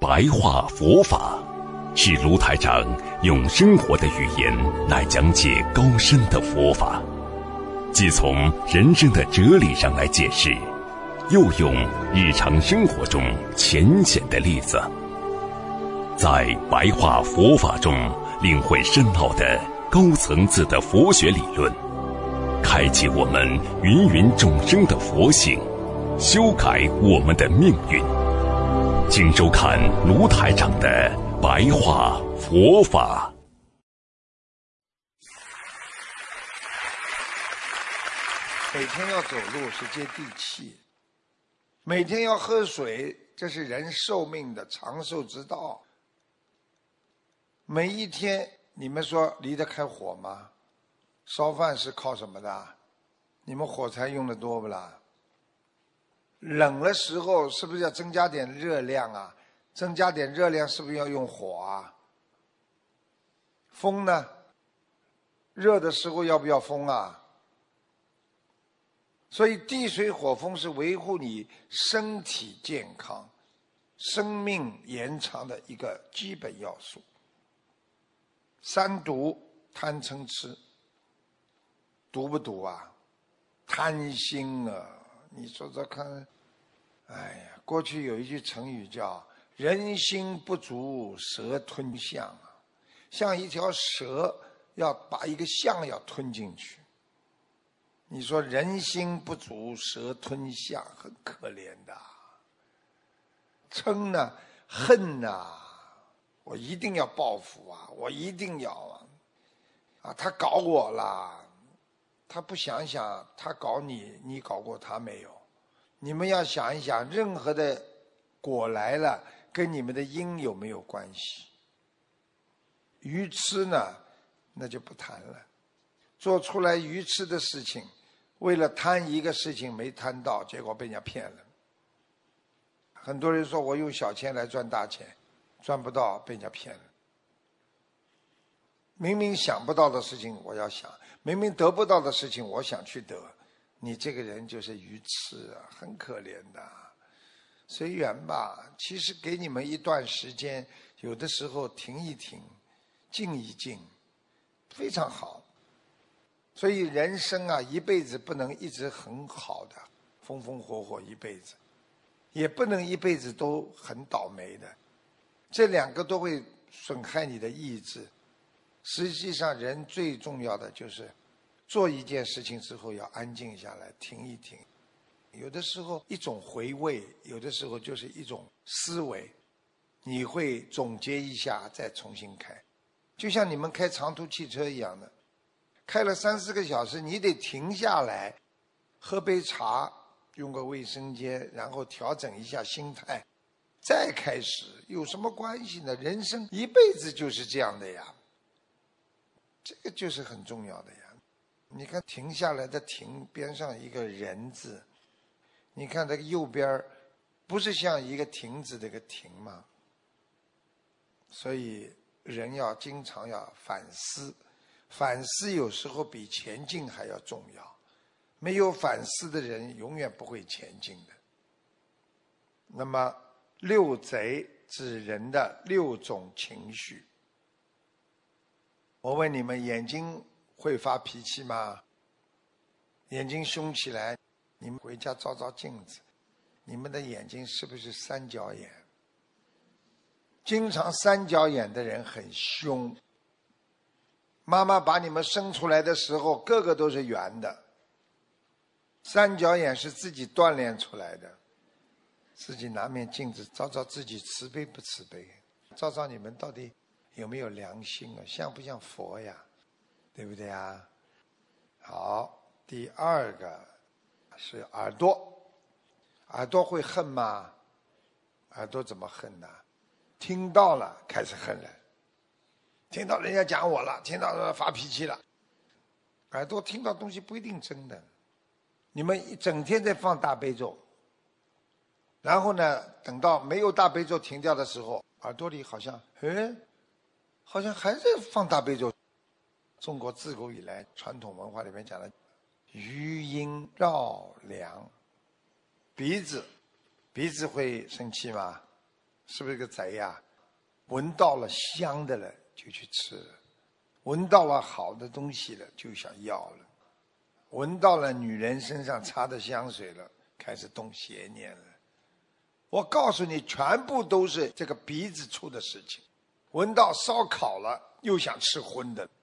白话佛法，是卢台长用生活的语言来讲解高深的佛法，既从人生的哲理上来解释，又用日常生活中浅显的例子，在白话佛法中领会深奥的高层次的佛学理论，开启我们芸芸众生的佛性，修改我们的命运。请收看卢台长的白话佛法。 每天要走路是接地气，每天要喝水，这是人寿命的长寿之道。每一天，你们说离得开火吗？烧饭是靠什么的？你们火柴用的多不啦？冷的时候是不是要增加点热量啊？增加点热量是不是要用火啊？风呢？热的时候要不要风啊？所以地水火风是维护你身体健康、生命延长的一个基本要素。三毒：贪嗔痴。毒不毒啊？贪心啊！你说说看，哎呀，过去有一句成语叫“人心不足蛇吞象”啊，像一条蛇要把一个象要吞进去。你说人心不足蛇吞象，很可怜的。嗔呢，恨呐，我一定要报复啊，我一定要啊，他搞我啦。他不想想他搞你，你搞过他没有？你们要想一想，任何的果来了，跟你们的因有没有关系？愚痴呢，那就不谈了。做出来愚痴的事情，为了贪一个事情没贪到，结果被人家骗了。很多人说我用小钱来赚大钱，赚不到，被人家骗了。明明想不到的事情我要想，明明得不到的事情我想去得，你这个人就是愚痴啊，很可怜的。随缘吧，其实给你们一段时间，有的时候停一停，静一静，非常好。所以人生啊，一辈子不能一直很好的，风风火火一辈子，也不能一辈子都很倒霉的，这两个都会损害你的意志。实际上人最重要的就是做一件事情之后要安静下来，停一停。有的时候一种回味，有的时候就是一种思维，你会总结一下再重新开。就像你们开长途汽车一样的，开了3-4个小时，你得停下来喝杯茶，用个卫生间，然后调整一下心态，再开始。有什么关系呢？人生一辈子就是这样的呀，这个就是很重要的呀。你看停下来的停边上一个人字，你看这个右边不是像一个亭子的一个亭吗？所以人要经常要反思，反思有时候比前进还要重要。没有反思的人永远不会前进的。那么六贼指人的6种情绪。我问你们，眼睛会发脾气吗？眼睛凶起来，你们回家照照镜子，你们的眼睛是不是三角眼？经常三角眼的人很凶。妈妈把你们生出来的时候，个个都是圆的，三角眼是自己锻炼出来的。自己拿面镜子照照自己，慈悲不慈悲？照照你们到底有没有良心啊？像不像佛呀？对不对啊？好，第二个是耳朵。耳朵会恨吗？耳朵怎么恨呢？听到了开始恨了，听到人家讲我了，听到发脾气了。耳朵听到东西不一定真的。你们一整天在放大悲咒，然后呢，等到没有大悲咒停掉的时候，耳朵里好像好像还在放大悲咒。中国自古以来传统文化里面讲的余音绕梁。鼻子会生气吗？ 是不是个贼呀？闻到了香的了就去吃了，闻到了好的东西了就想要了，闻到了女人身上擦的香水了，开始动邪念了。我告诉你，全部都是这个鼻子出的事情。闻到烧烤了，又想吃荤的，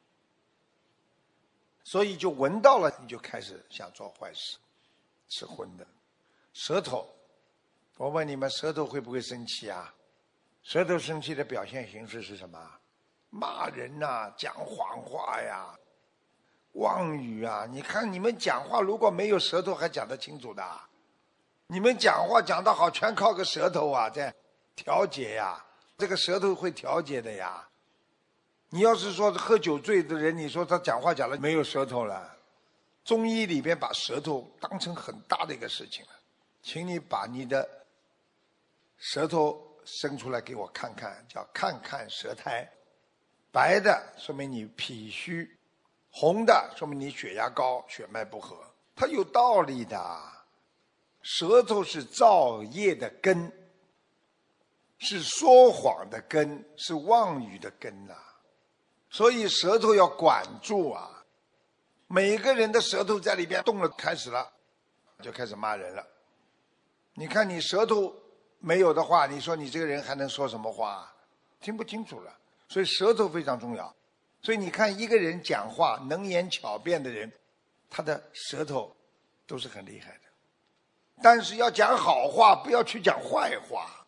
所以就闻到了，你就开始想做坏事，吃荤的。舌头，我问你们，舌头会不会生气啊？舌头生气的表现形式是什么？骂人呐，讲谎话呀，妄语啊。你看你们讲话如果没有舌头还讲得清楚的，你们讲话讲得好全靠个舌头啊，在调节呀，这个舌头会调节的呀。你要是说喝酒醉的人，你说他讲话讲得没有舌头了，中医里边把舌头当成很大的一个事情了。请你把你的舌头伸出来给我看看，叫看看舌苔。白的说明你脾虚，红的说明你血压高，血脉不和。它有道理的。舌头是造业的根，是说谎的根，是妄语的根呐。所以舌头要管住啊。每个人的舌头在里边动了，开始了，就开始骂人了。你看你舌头没有的话，你说你这个人还能说什么话？听不清楚了。所以舌头非常重要。所以你看一个人讲话能言巧辩的人，他的舌头都是很厉害的。但是要讲好话，不要去讲坏话。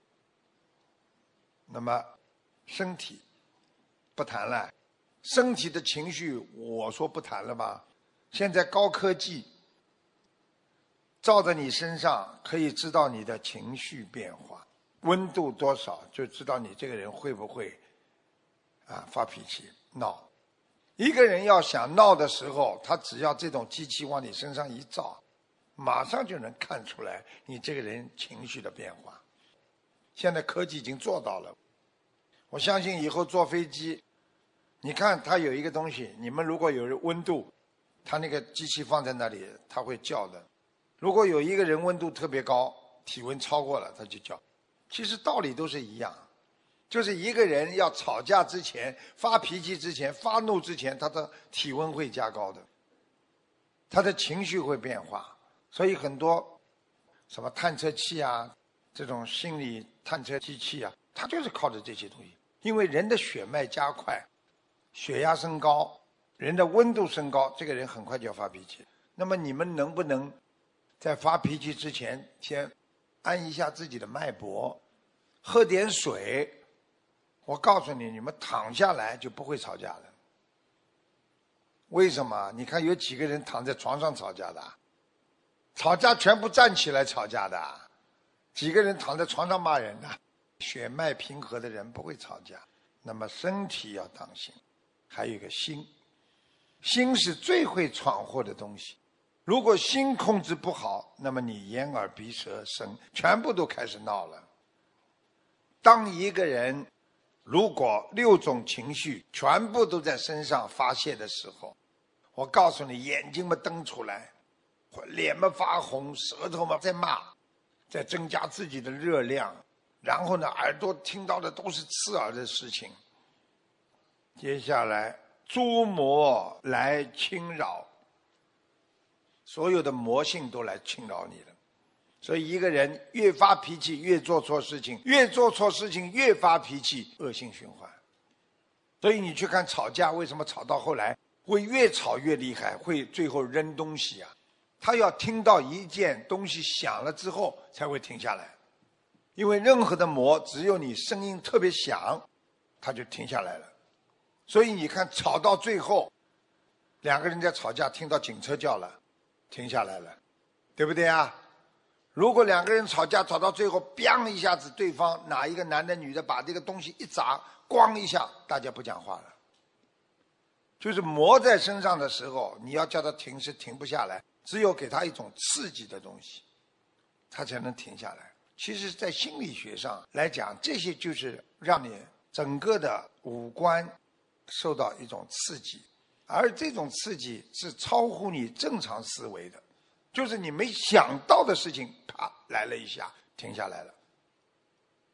那么身体不谈了，身体的情绪我说不谈了吧。现在高科技照在你身上可以知道你的情绪变化，温度多少就知道你这个人会不会发脾气闹。一个人要想闹的时候，他只要这种机器往你身上一照，马上就能看出来你这个人情绪的变化。现在科技已经做到了，我相信以后坐飞机，你看它有一个东西，你们如果有温度，它那个机器放在那里，它会叫的。如果有一个人温度特别高，体温超过了，它就叫。其实道理都是一样，就是一个人要吵架之前、发脾气之前、发怒之前，他的体温会加高的，他的情绪会变化。所以很多什么探测器啊，这种心理探测机器啊，它就是靠着这些东西。因为人的血脉加快，血压升高，人的温度升高，这个人很快就要发脾气。那么你们能不能在发脾气之前先按一下自己的脉搏，喝点水？我告诉你，你们躺下来就不会吵架了。为什么？你看有几个人躺在床上吵架的？吵架全部站起来吵架的。几个人躺在床上骂人的？血脉平和的人不会吵架。那么身体要当心，还有一个心，心是最会闯祸的东西。如果心控制不好，那么你眼耳鼻舌身全部都开始闹了。当一个人如果6种情绪全部都在身上发泄的时候，我告诉你，眼睛嘛瞪出来，脸嘛发红，舌头嘛在骂，在增加自己的热量，然后呢，耳朵听到的都是刺耳的事情。接下来诸魔来侵扰，所有的魔性都来侵扰你了。所以一个人越发脾气越做错事情，越做错事情越发脾气，恶性循环。所以你去看吵架，为什么吵到后来会越吵越厉害，会最后扔东西啊？他要听到一件东西响了之后才会停下来。因为任何的魔只有你声音特别响，他就停下来了。所以你看吵到最后，两个人在吵架，听到警车叫了，停下来了，对不对啊？如果两个人吵架吵到最后，砰一下子，对方哪一个男的女的把这个东西一砸，咣一下，大家不讲话了。就是魔在身上的时候，你要叫他停是停不下来，只有给他一种刺激的东西，他才能停下来。其实在心理学上来讲，这些就是让你整个的五官受到一种刺激，而这种刺激是超乎你正常思维的，就是你没想到的事情，啪来了一下，停下来了。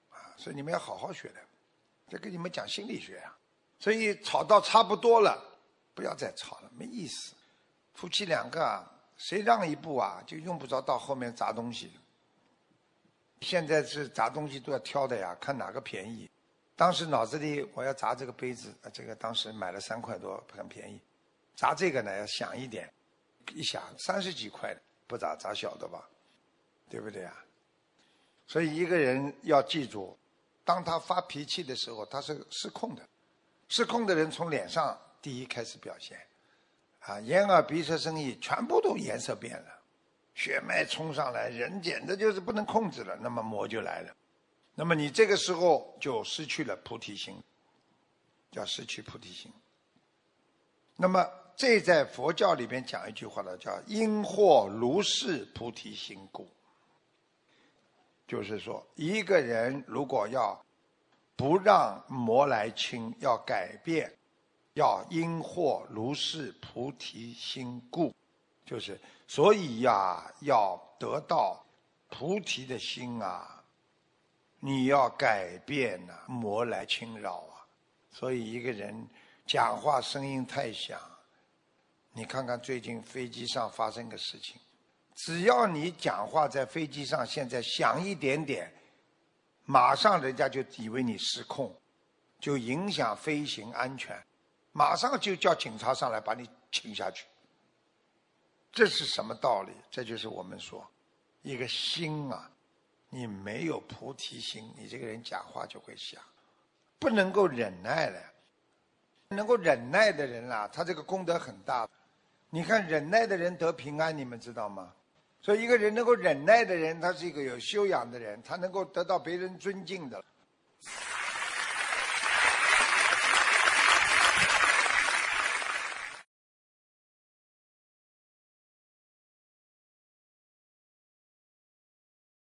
所以你们要好好学的。这跟你们讲心理学啊。所以吵到差不多了，不要再吵了，没意思。夫妻两个啊，谁让一步啊，就用不着到后面砸东西。现在是砸东西都要挑的呀，看哪个便宜。当时脑子里我要砸这个杯子，这个当时买了3块多，很便宜。砸这个呢要想一点，一想30几块的，不砸小的吧，对不对啊？所以一个人要记住，当他发脾气的时候，他是失控的。失控的人从脸上第一开始表现，眼耳鼻舌身意全部都颜色变了，血脉冲上来，人简直就是不能控制了，那么魔就来了。那么你这个时候就失去了菩提心，叫失去菩提心。那么这在佛教里边讲一句话呢，叫因祸如是菩提心故。就是说一个人如果要不让魔来侵，要改变，要因祸如是菩提心故，就是所以呀，要得到菩提的心啊，你要改变啊，魔来侵扰啊。所以一个人讲话声音太响，你看看最近飞机上发生个事情，只要你讲话在飞机上现在响一点点，马上人家就以为你失控，就影响飞行安全，马上就叫警察上来把你请下去。这是什么道理？这就是我们说一个心啊，你没有菩提心，你这个人讲话就会响，不能够忍耐了。能够忍耐的人啊，他这个功德很大。你看忍耐的人得平安，你们知道吗？所以一个人能够忍耐的人，他是一个有修养的人，他能够得到别人尊敬的。